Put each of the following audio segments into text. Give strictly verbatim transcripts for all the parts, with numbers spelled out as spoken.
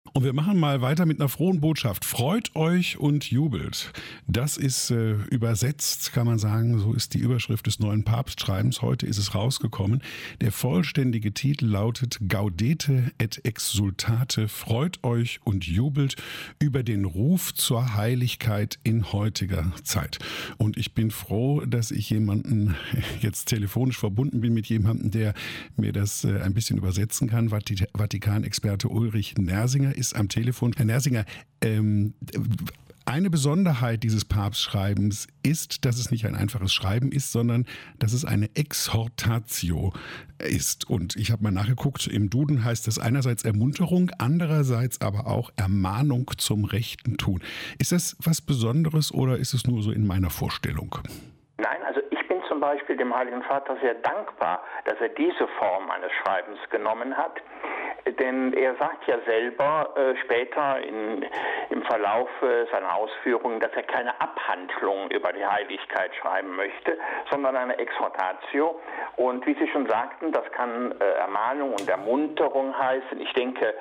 Und wir machen mal weiter mit einer frohen Botschaft. Freut euch und jubelt. Das ist äh, übersetzt, kann man sagen, so ist die Überschrift des neuen Papstschreibens. Heute ist es rausgekommen. Der vollständige Titel lautet Gaudete et exsultate. Freut euch und jubelt über den Ruf zur Heiligkeit in heutiger Zeit. Und ich bin froh, dass ich jemanden jetzt telefonisch verbunden bin mit jemandem, der mir das äh, ein bisschen übersetzen kann. Vatik- Vatikanexperte Ulrich Nersinger ist am Telefon. Herr Nersinger, ähm, eine Besonderheit dieses Papstschreibens ist, dass es nicht ein einfaches Schreiben ist, sondern dass es eine Exhortatio ist. Und ich habe mal nachgeguckt, im Duden heißt das einerseits Ermunterung, andererseits aber auch Ermahnung zum rechten Tun. Ist das was Besonderes oder ist es nur so in meiner Vorstellung? Nein, also ich bin zum Beispiel dem Heiligen Vater sehr dankbar, dass er diese Form eines Schreibens genommen hat. Denn er sagt ja selber äh, später in, im Verlauf äh, seiner Ausführungen, dass er keine Abhandlung über die Heiligkeit schreiben möchte, sondern eine Exhortatio. Und wie Sie schon sagten, das kann äh, Ermahnung und Ermunterung heißen. Ich denke,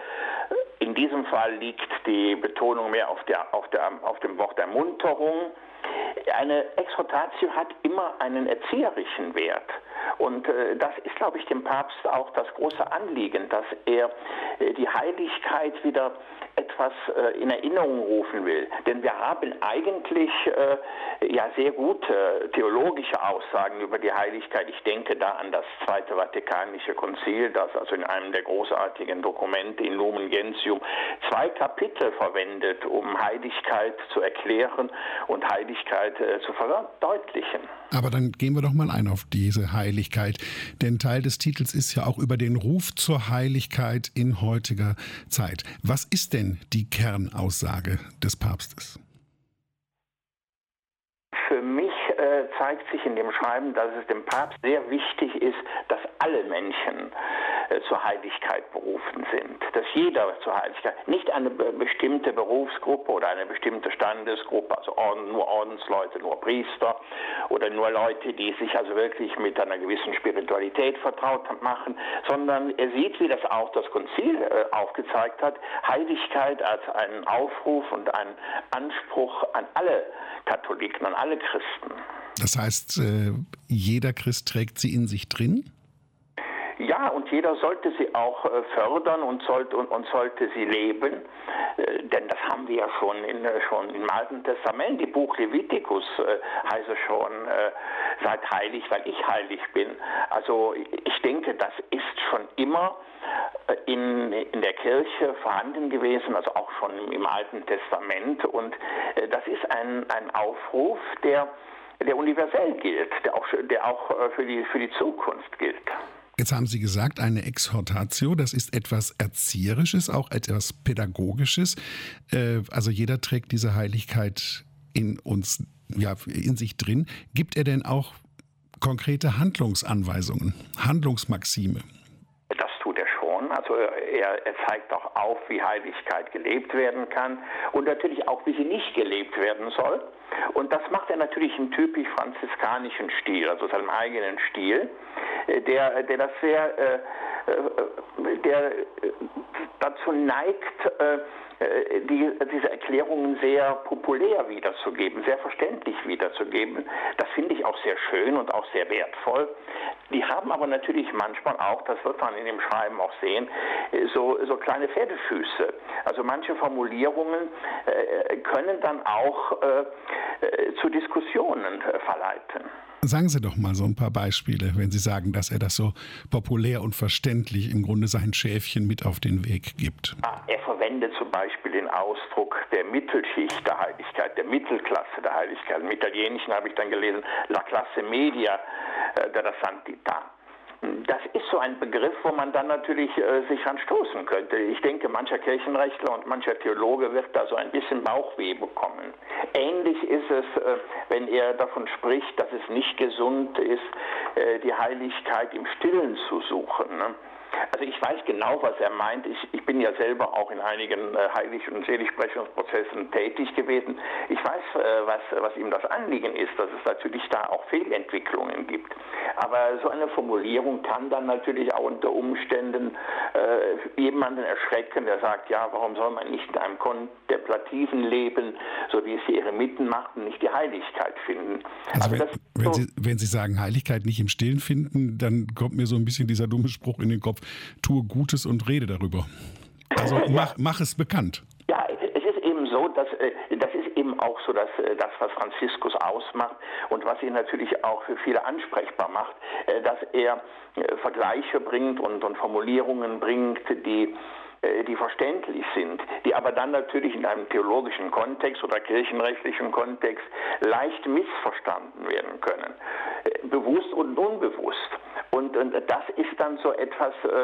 in diesem Fall liegt die Betonung mehr auf, der, auf, der, auf dem Wort Ermunterung. Eine Exhortatio hat immer einen erzieherischen Wert. Und äh, das ist, glaube ich, dem Papst auch das große Anliegen, dass er äh, die Heiligkeit wieder etwas äh, in Erinnerung rufen will. Denn wir haben eigentlich äh, ja sehr gute theologische Aussagen über die Heiligkeit. Ich denke da an das Zweite Vatikanische Konzil, das also in einem der großartigen Dokumente in Lumen Gentium zwei Kapitel verwendet, um Heiligkeit zu erklären und Heiligkeit äh, zu verdeutlichen. Aber dann gehen wir doch mal ein auf diese Heiligkeit. Denn Teil des Titels ist ja auch über den Ruf zur Heiligkeit in heutiger Zeit. Was ist denn die Kernaussage des Papstes? Für mich äh, zeigt sich in dem Schreiben, dass es dem Papst sehr wichtig ist, dass alle Menschen äh, zur Heiligkeit berufen sind. Dass jeder zur Heiligkeit, nicht eine be- bestimmte Berufsgruppe oder eine bestimmte Standesgruppe, also Orden, nur Ordensleute, nur Priester oder nur Leute, die sich also wirklich mit einer gewissen Spiritualität vertraut machen, sondern er sieht, wie das auch das Konzil äh, aufgezeigt hat, Heiligkeit als einen Aufruf und einen Anspruch an alle Katholiken, an alle Christen. Das heißt, jeder Christ trägt sie in sich drin? Ja, und jeder sollte sie auch äh, fördern und sollte, und, und sollte sie leben, äh, denn das haben wir ja schon, in, äh, schon im Alten Testament. Im Buch Levitikus äh, heißt es schon, äh, seid heilig, weil ich heilig bin. Also ich denke, das ist schon immer äh, in, in der Kirche vorhanden gewesen, also auch schon im, im Alten Testament. Und äh, das ist ein, ein Aufruf, der, der universell gilt, der auch, der auch äh, für die, für die Zukunft gilt. Jetzt haben Sie gesagt, eine Exhortatio, das ist etwas Erzieherisches, auch etwas Pädagogisches. Also jeder trägt diese Heiligkeit in uns, ja, in sich drin. Gibt er denn auch konkrete Handlungsanweisungen, Handlungsmaxime? Das tut er schon. Also er, er zeigt auch auf, wie Heiligkeit gelebt werden kann und natürlich auch, wie sie nicht gelebt werden soll. Und das macht er natürlich im typisch franziskanischen Stil, also seinem eigenen Stil, der, der das sehr, äh, der dazu neigt, äh, die, diese Erklärungen sehr populär wiederzugeben, sehr verständlich wiederzugeben. Das finde ich auch sehr schön und auch sehr wertvoll. Die haben aber natürlich manchmal auch, das wird man in dem Schreiben auch sehen, so, so kleine Pferdefüße. Also manche Formulierungen äh, können dann auch äh, zu Diskussionen äh, verleiten. Sagen Sie doch mal so ein paar Beispiele, wenn Sie sagen, dass er das so populär und verständlich im Grunde sein Schäfchen mit auf den Weg gibt. Ah, er verwendet zum Beispiel den Ausdruck der Mittelschicht der Heiligkeit, der Mittelklasse der Heiligkeit. Im Italienischen habe ich dann gelesen, la classe media äh, della santità. Das ist so ein Begriff, wo man dann natürlich äh, sich anstoßen könnte. Ich denke, mancher Kirchenrechtler und mancher Theologe wird da so ein bisschen Bauchweh bekommen. Ähnlich ist es, äh, wenn er davon spricht, dass es nicht gesund ist, äh, die Heiligkeit im Stillen zu suchen. Ne? Also ich weiß genau, was er meint. Ich, ich bin ja selber auch in einigen äh, Heilig- und Seligsprechungsprozessen tätig gewesen. Ich weiß, äh, was, was ihm das Anliegen ist, dass es natürlich da auch Fehlentwicklungen gibt. Aber so eine Formulierung kann dann natürlich auch unter Umständen äh, jemanden erschrecken, der sagt, ja, warum soll man nicht in einem kontemplativen Leben, so wie es die Eremiten machten, nicht die Heiligkeit finden? Also wenn, das, wenn, so, Sie, wenn Sie sagen, Heiligkeit nicht im Stillen finden, dann kommt mir so ein bisschen dieser dumme Spruch in den Kopf, tue Gutes und rede darüber. Also mach, mach es bekannt. Ja, es ist eben so, dass das ist eben auch so, dass das, was Franziskus ausmacht und was ihn natürlich auch für viele ansprechbar macht, dass er Vergleiche bringt und, und Formulierungen bringt, die die verständlich sind, die aber dann natürlich in einem theologischen Kontext oder kirchenrechtlichen Kontext leicht missverstanden werden können, bewusst und unbewusst. Und, und das ist dann so etwas, äh,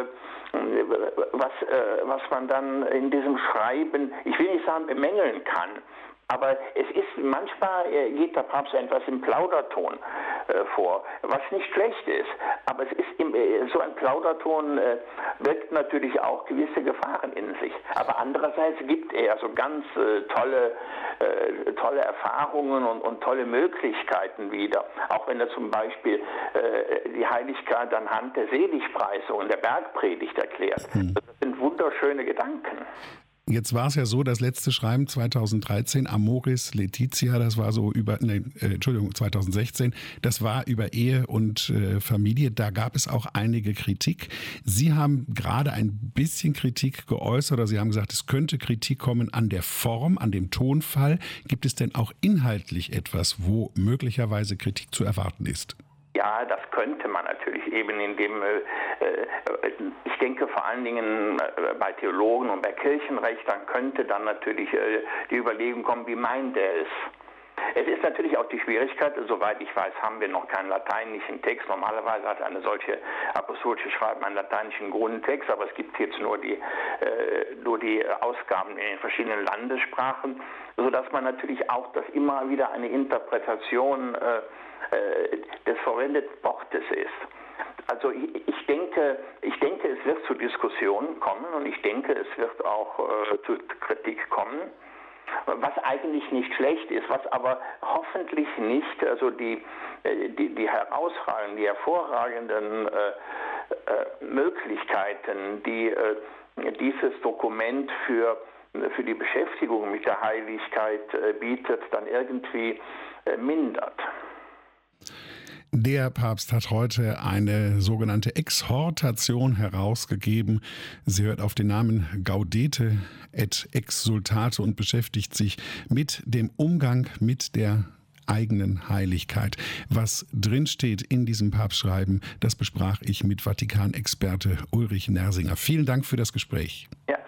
was, äh, was man dann in diesem Schreiben, ich will nicht sagen bemängeln kann, aber es ist, manchmal geht der Papst etwas im Plauderton äh, vor, was nicht schlecht ist. Aber es ist im, äh, so ein Plauderton äh, birgt natürlich auch gewisse Gefahren in sich. Aber andererseits gibt er so ganz äh, tolle, äh, tolle Erfahrungen und, und tolle Möglichkeiten wieder. Auch wenn er zum Beispiel äh, die Heiligkeit anhand der Seligpreisung und der Bergpredigt erklärt. Das sind wunderschöne Gedanken. Jetzt war es ja so, das letzte Schreiben zweitausenddreizehn, Amoris Laetitia, das war so über, nee, äh, Entschuldigung, zweitausendsechzehn, das war über Ehe und äh, Familie. Da gab es auch einige Kritik. Sie haben gerade ein bisschen Kritik geäußert, oder Sie haben gesagt, es könnte Kritik kommen an der Form, an dem Tonfall. Gibt es denn auch inhaltlich etwas, wo möglicherweise Kritik zu erwarten ist? Ja, das könnte man natürlich eben in dem, äh, ich denke vor allen Dingen äh, bei Theologen und bei Kirchenrecht, dann könnte dann natürlich äh, die Überlegung kommen, wie meint er es? Es ist natürlich auch die Schwierigkeit, soweit ich weiß, haben wir noch keinen lateinischen Text. Normalerweise hat eine solche apostolische Schreiben einen lateinischen Grundtext, aber es gibt jetzt nur die, äh, nur die Ausgaben in den verschiedenen Landessprachen, sodass man natürlich auch, dass immer wieder eine Interpretation äh, des verwendeten Wortes ist. Also ich, ich denke, ich denke, es wird zu Diskussionen kommen und ich denke, es wird auch äh, zu Kritik kommen, was eigentlich nicht schlecht ist, was aber hoffentlich nicht, also die, die, die herausragenden, die hervorragenden äh, äh, Möglichkeiten, die äh, dieses Dokument für, für die Beschäftigung mit der Heiligkeit äh, bietet, dann irgendwie äh, mindert. Der Papst hat heute eine sogenannte Exhortation herausgegeben. Sie hört auf den Namen Gaudete et Exsultate und beschäftigt sich mit dem Umgang mit der eigenen Heiligkeit. Was drinsteht in diesem Papstschreiben, das besprach ich mit Vatikan-Experte Ulrich Nersinger. Vielen Dank für das Gespräch. Ja.